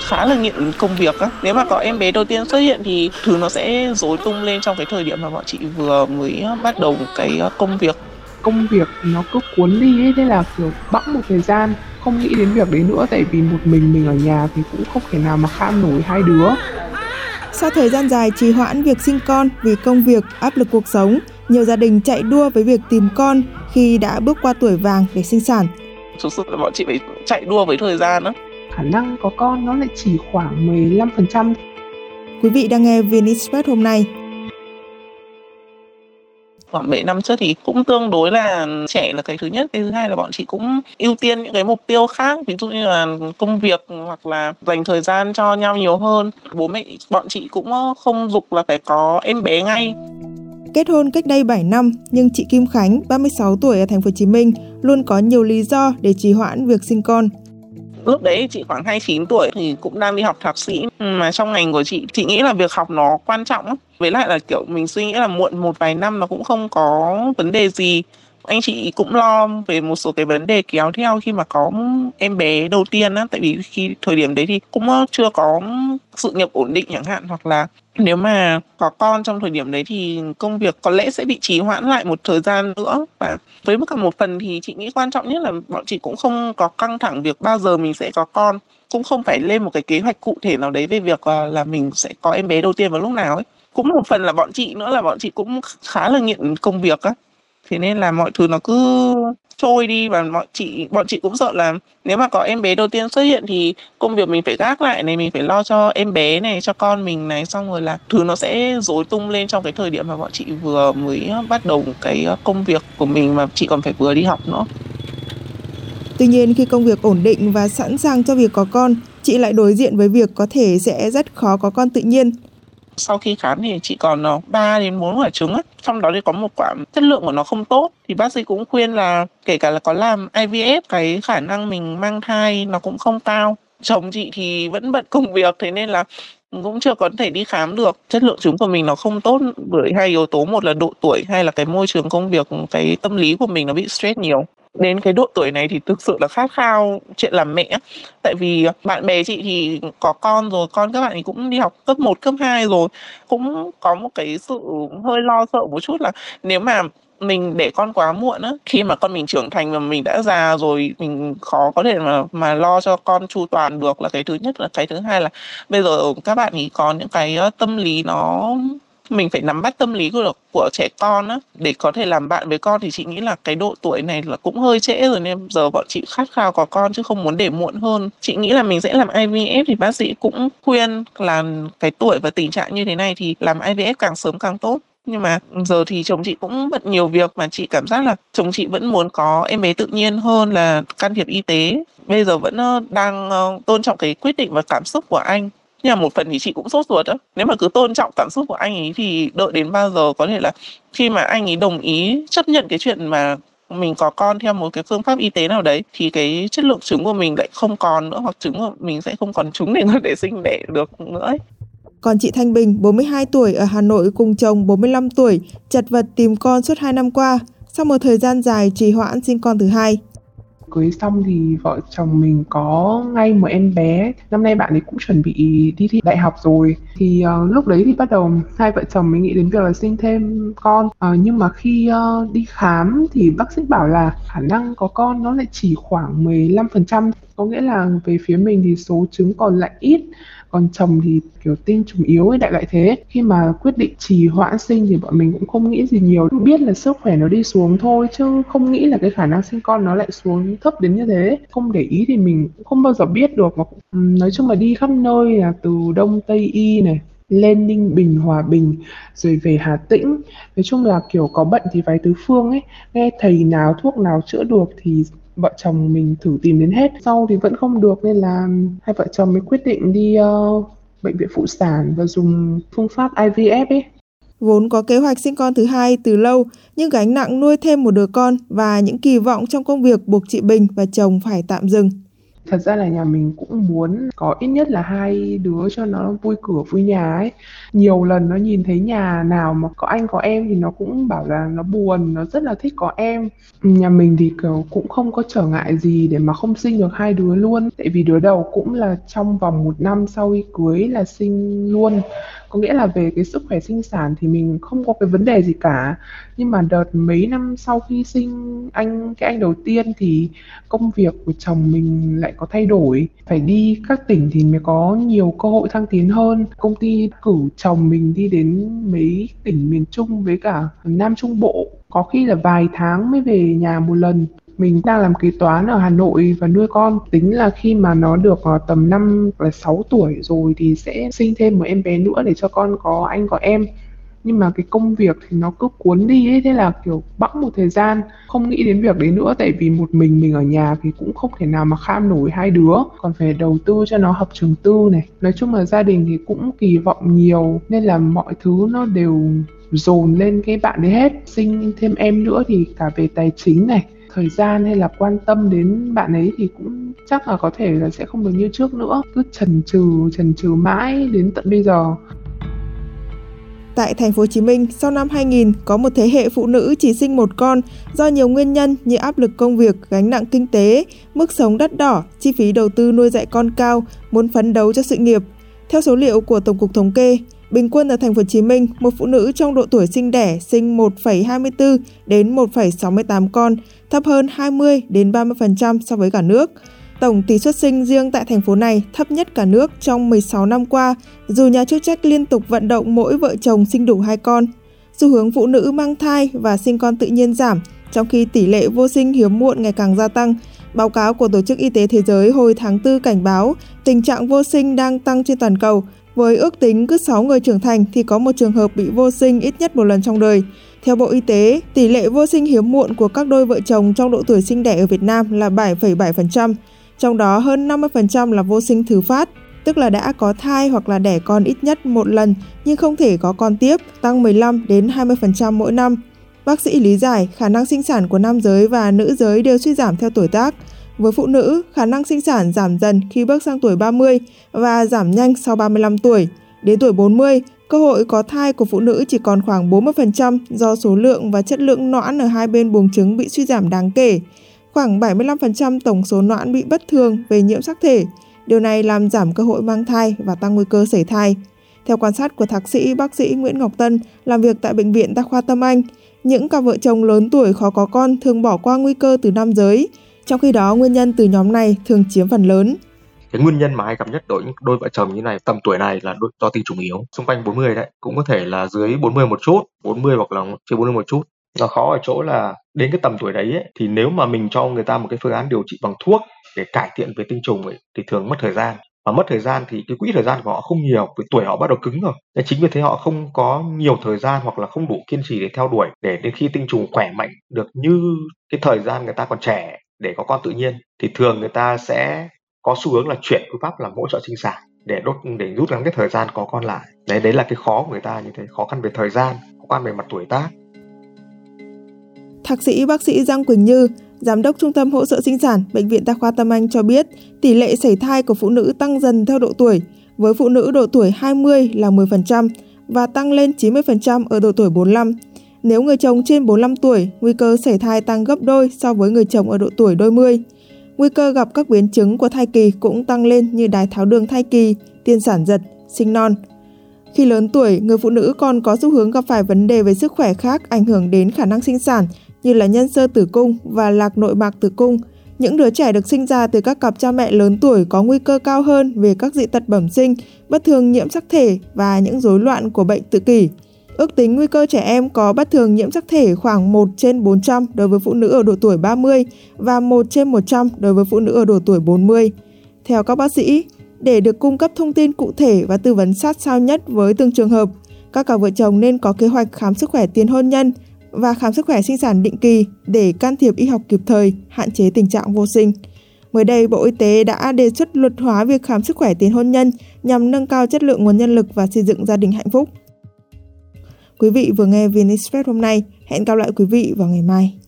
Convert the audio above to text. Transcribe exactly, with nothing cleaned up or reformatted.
khá là nghiện công việc á. Nếu mà có em bé đầu tiên xuất hiện thì thứ nó sẽ rối tung lên trong cái thời điểm mà bọn chị vừa mới bắt đầu cái công việc. Công việc nó cứ cuốn đi ấy, thế là kiểu bẵng một thời gian không nghĩ đến việc đấy nữa, tại vì một mình mình ở nhà thì cũng không thể nào mà kham nổi hai đứa. Sau thời gian dài trì hoãn việc sinh con vì công việc, áp lực cuộc sống, nhiều gia đình chạy đua với việc tìm con khi đã bước qua tuổi vàng để sinh sản. Thực sự là bọn chị phải chạy đua với thời gian đó. Khả năng có con nó lại chỉ khoảng mười lăm phần trăm. Quý vị đang nghe vê en Express hôm nay. Khoảng bảy năm trước thì cũng tương đối là trẻ là cái thứ nhất. Cái thứ hai là bọn chị cũng ưu tiên những cái mục tiêu khác, ví dụ như là công việc hoặc là dành thời gian cho nhau nhiều hơn. Bố mẹ bọn chị cũng không giục là phải có em bé ngay. Kết hôn cách đây bảy năm, nhưng chị Kim Khánh, ba mươi sáu tuổi ở thành phố Hồ Chí Minh, luôn có nhiều lý do để trì hoãn việc sinh con. Lúc đấy chị khoảng hai mươi chín tuổi thì cũng đang đi học thạc sĩ, mà trong ngành của chị, chị nghĩ là việc học nó quan trọng lắm. Với lại là kiểu mình suy nghĩ là muộn một vài năm nó cũng không có vấn đề gì. Anh chị cũng lo về một số cái vấn đề kéo theo khi mà có em bé đầu tiên á, tại vì khi thời điểm đấy thì cũng chưa có sự nghiệp ổn định chẳng hạn, hoặc là nếu mà có con trong thời điểm đấy thì công việc có lẽ sẽ bị trì hoãn lại một thời gian nữa. Và với cả một phần thì chị nghĩ quan trọng nhất là bọn chị cũng không có căng thẳng việc bao giờ mình sẽ có con, cũng không phải lên một cái kế hoạch cụ thể nào đấy về việc là mình sẽ có em bé đầu tiên vào lúc nào ấy. Cũng một phần là bọn chị nữa là bọn chị cũng khá là nghiện công việc á, thế nên là mọi thứ nó cứ trôi đi, và bọn chị bọn chị cũng sợ là nếu mà có em bé đầu tiên xuất hiện thì công việc mình phải gác lại này, mình phải lo cho em bé này, cho con mình này, xong rồi là thứ nó sẽ rối tung lên trong cái thời điểm mà bọn chị vừa mới bắt đầu cái công việc của mình, mà chị còn phải vừa đi học nữa. Tuy nhiên khi công việc ổn định và sẵn sàng cho việc có con, chị lại đối diện với việc có thể sẽ rất khó có con tự nhiên. Sau khi khám thì chị còn ba đến bốn quả trứng á, trong đó thì có một quả chất lượng của nó không tốt, thì bác sĩ cũng khuyên là kể cả là có làm i vê ép, cái khả năng mình mang thai nó cũng không cao. Chồng chị thì vẫn bận công việc, thế nên là cũng chưa có thể đi khám được. Chất lượng trứng của mình nó không tốt bởi hai yếu tố, một là độ tuổi, hay là cái môi trường công việc, cái tâm lý của mình nó bị stress nhiều. Đến cái độ tuổi này thì thực sự là khát khao chuyện làm mẹ. Tại vì bạn bè chị thì có con rồi, con các bạn ấy cũng đi học cấp một, cấp hai rồi. Cũng có một cái sự hơi lo sợ một chút là nếu mà mình để con quá muộn á, khi mà con mình trưởng thành và mình đã già rồi, mình khó có thể mà mà lo cho con chu toàn được, là cái thứ nhất. Là cái thứ hai là bây giờ các bạn ấy có những cái tâm lý nó, mình phải nắm bắt tâm lý của, của trẻ con á, để có thể làm bạn với con. Thì chị nghĩ là cái độ tuổi này là cũng hơi trễ rồi, nên giờ bọn chị khát khao có con chứ không muốn để muộn hơn. Chị nghĩ là mình sẽ làm i vê ép, thì bác sĩ cũng khuyên là cái tuổi và tình trạng như thế này thì làm i vê ép càng sớm càng tốt. Nhưng mà giờ thì chồng chị cũng bận nhiều việc, mà chị cảm giác là chồng chị vẫn muốn có em bé tự nhiên hơn là can thiệp y tế. Bây giờ vẫn đang tôn trọng cái quyết định và cảm xúc của anh. Nhưng mà một phần thì chị cũng sốt ruột đó. Nếu mà cứ tôn trọng cảm xúc của anh ấy thì đợi đến bao giờ, có thể là khi mà anh ấy đồng ý chấp nhận cái chuyện mà mình có con theo một cái phương pháp y tế nào đấy, thì cái chất lượng trứng của mình lại không còn nữa, hoặc trứng của mình sẽ không còn trứng để để sinh đẻ được nữa ấy. Còn chị Thanh Bình, bốn mươi hai tuổi ở Hà Nội cùng chồng bốn mươi lăm tuổi, chật vật tìm con suốt hai năm qua, sau một thời gian dài trì hoãn sinh con thứ hai. Cưới xong thì vợ chồng mình có ngay một em bé. Năm nay bạn ấy cũng chuẩn bị đi thi đại học rồi. Thì uh, lúc đấy thì bắt đầu hai vợ chồng mới nghĩ đến việc là sinh thêm con. uh, Nhưng mà khi uh, đi khám thì bác sĩ bảo là khả năng có con nó lại chỉ khoảng mười lăm phần trăm. Có nghĩa là về phía mình thì số trứng còn lại ít, còn chồng thì kiểu tinh trùng yếu ấy, đại loại thế. Khi mà quyết định trì hoãn sinh thì bọn mình cũng không nghĩ gì nhiều, biết là sức khỏe nó đi xuống thôi, chứ không nghĩ là cái khả năng sinh con nó lại xuống thấp đến như thế. Không để ý thì mình cũng không bao giờ biết được. Mà nói chung là đi khắp nơi, là từ Đông Tây Y này, lên Ninh Bình, Hòa Bình, rồi về Hà Tĩnh. Nói chung là kiểu có bệnh thì vái tứ phương ấy, nghe thầy nào thuốc nào chữa được thì vợ chồng mình thử tìm đến hết. Sau thì vẫn không được, nên là hai vợ chồng mới quyết định đi uh, bệnh viện phụ sản và dùng phương pháp i vê ép ấy. Vốn có kế hoạch sinh con thứ hai từ lâu, nhưng gánh nặng nuôi thêm một đứa con và những kỳ vọng trong công việc buộc chị Bình và chồng phải tạm dừng. Thật ra là nhà mình cũng muốn có ít nhất là hai đứa cho nó vui cửa vui nhà ấy. Nhiều lần nó nhìn thấy nhà nào mà có anh có em thì nó cũng bảo là nó buồn, nó rất là thích có em. Nhà mình thì kiểu cũng không có trở ngại gì để mà không sinh được hai đứa luôn. Tại vì đứa đầu cũng là trong vòng một năm sau khi cưới là sinh luôn. Có nghĩa là về cái sức khỏe sinh sản thì mình không có cái vấn đề gì cả. Nhưng mà đợt mấy năm sau khi sinh anh cái anh đầu tiên thì công việc của chồng mình lại có thay đổi, phải đi các tỉnh thì mới có nhiều cơ hội thăng tiến hơn. Công ty cử chồng mình đi đến mấy tỉnh miền Trung với cả Nam Trung Bộ, có khi là vài tháng mới về nhà một lần. Mình đang làm kế toán ở Hà Nội và nuôi con, tính là khi mà nó được tầm năm là sáu tuổi rồi thì sẽ sinh thêm một em bé nữa để cho con có anh có em. Nhưng mà cái công việc thì nó cứ cuốn đi ấy, thế là kiểu bẵng một thời gian không nghĩ đến việc đấy nữa. Tại vì một mình mình ở nhà thì cũng không thể nào mà kham nổi hai đứa, còn phải đầu tư cho nó học trường tư này. Nói chung là gia đình thì cũng kỳ vọng nhiều nên là mọi thứ nó đều dồn lên cái bạn ấy hết. Sinh thêm em nữa thì cả về tài chính này, thời gian hay là quan tâm đến bạn ấy thì cũng chắc là có thể là sẽ không được như trước nữa. Cứ chần chừ chần chừ mãi đến tận bây giờ. Tại thành phố Hồ Chí Minh, sau năm hai nghìn, có một thế hệ phụ nữ chỉ sinh một con do nhiều nguyên nhân như áp lực công việc, gánh nặng kinh tế, mức sống đắt đỏ, chi phí đầu tư nuôi dạy con cao, muốn phấn đấu cho sự nghiệp. Theo số liệu của Tổng cục Thống kê, bình quân ở thành phố Hồ Chí Minh, một phụ nữ trong độ tuổi sinh đẻ sinh một phẩy hai mươi tư đến một phẩy sáu mươi tám con, thấp hơn hai mươi đến ba mươi phần trăm so với cả nước. Tổng tỷ suất sinh riêng tại thành phố này thấp nhất cả nước trong mười sáu năm qua, dù nhà chức trách liên tục vận động mỗi vợ chồng sinh đủ hai con. Xu hướng phụ nữ mang thai và sinh con tự nhiên giảm, trong khi tỷ lệ vô sinh hiếm muộn ngày càng gia tăng. Báo cáo của Tổ chức Y tế Thế giới hồi tháng tư cảnh báo tình trạng vô sinh đang tăng trên toàn cầu, với ước tính cứ sáu người trưởng thành thì có một trường hợp bị vô sinh ít nhất một lần trong đời. Theo Bộ Y tế, tỷ lệ vô sinh hiếm muộn của các đôi vợ chồng trong độ tuổi sinh đẻ ở Việt Nam là bảy phẩy bảy phần trăm. Trong đó hơn năm mươi phần trăm là vô sinh thứ phát, tức là đã có thai hoặc là đẻ con ít nhất một lần nhưng không thể có con tiếp, tăng mười lăm đến hai mươi phần trăm mỗi năm. Bác sĩ lý giải khả năng sinh sản của nam giới và nữ giới đều suy giảm theo tuổi tác. Với phụ nữ, khả năng sinh sản giảm dần khi bước sang tuổi ba mươi và giảm nhanh sau ba mươi lăm tuổi. Đến tuổi bốn mươi, cơ hội có thai của phụ nữ chỉ còn khoảng bốn mươi phần trăm do số lượng và chất lượng nõn ở hai bên buồng trứng bị suy giảm đáng kể. Khoảng bảy mươi lăm phần trăm tổng số nõn bị bất thường về nhiễm sắc thể. Điều này làm giảm cơ hội mang thai và tăng nguy cơ sảy thai. Theo quan sát của thạc sĩ bác sĩ Nguyễn Ngọc Tân làm việc tại Bệnh viện Đa khoa Tâm Anh, những cặp vợ chồng lớn tuổi khó có con thường bỏ qua nguy cơ từ nam giới. Trong khi đó, nguyên nhân từ nhóm này thường chiếm phần lớn. Cái nguyên nhân mà hay gặp nhất đối những đôi vợ chồng như này tầm tuổi này là do tinh trùng yếu, xung quanh bốn mươi đấy, cũng có thể là dưới bốn mươi một chút, bốn mươi hoặc là trên bốn mươi một chút. Nó khó ở chỗ là đến cái tầm tuổi đấy ấy, thì nếu mà mình cho người ta một cái phương án điều trị bằng thuốc để cải thiện về tinh trùng ấy, thì thường mất thời gian. Và mất thời gian thì cái quỹ thời gian của họ không nhiều, với tuổi họ bắt đầu cứng rồi. Nên chính vì thế họ không có nhiều thời gian hoặc là không đủ kiên trì để theo đuổi để đến khi tinh trùng khỏe mạnh được như cái thời gian người ta còn trẻ để có con tự nhiên, thì thường người ta sẽ có xu hướng là chuyển phương pháp làm hỗ trợ sinh sản để đốt để rút ngắn cái thời gian có con lại. Đấy đấy là cái khó của người ta như thế, khó khăn về thời gian, khó khăn về mặt tuổi tác. Thạc sĩ bác sĩ Giang Quỳnh Như, Giám đốc Trung tâm Hỗ trợ Sinh sản Bệnh viện Đa khoa Tâm Anh cho biết tỷ lệ sảy thai của phụ nữ tăng dần theo độ tuổi, với phụ nữ độ tuổi hai mươi là mười phần trăm và tăng lên chín mươi phần trăm ở độ tuổi bốn mươi lăm. Nếu người chồng trên bốn mươi lăm tuổi, nguy cơ sảy thai tăng gấp đôi so với người chồng ở độ tuổi đôi mươi. Nguy cơ gặp các biến chứng của thai kỳ cũng tăng lên như đái tháo đường thai kỳ, tiên sản giật, sinh non. Khi lớn tuổi, người phụ nữ còn có xu hướng gặp phải vấn đề về sức khỏe khác ảnh hưởng đến khả năng sinh sản như là nhân xơ tử cung và lạc nội mạc tử cung. Những đứa trẻ được sinh ra từ các cặp cha mẹ lớn tuổi có nguy cơ cao hơn về các dị tật bẩm sinh, bất thường nhiễm sắc thể và những rối loạn của bệnh tự kỷ. Ước tính nguy cơ trẻ em có bất thường nhiễm sắc thể khoảng một trên bốn trăm đối với phụ nữ ở độ tuổi ba mươi và một trên một trăm đối với phụ nữ ở độ tuổi bốn mươi. Theo các bác sĩ, để được cung cấp thông tin cụ thể và tư vấn sát sao nhất với từng trường hợp, các cặp vợ chồng nên có kế hoạch khám sức khỏe tiền hôn nhân và khám sức khỏe sinh sản định kỳ để can thiệp y học kịp thời, hạn chế tình trạng vô sinh. Mới đây, Bộ Y tế đã đề xuất luật hóa việc khám sức khỏe tiền hôn nhân nhằm nâng cao chất lượng nguồn nhân lực và xây dựng gia đình hạnh phúc. Quý vị vừa nghe vê en Express hôm nay. Hẹn gặp lại quý vị vào ngày mai.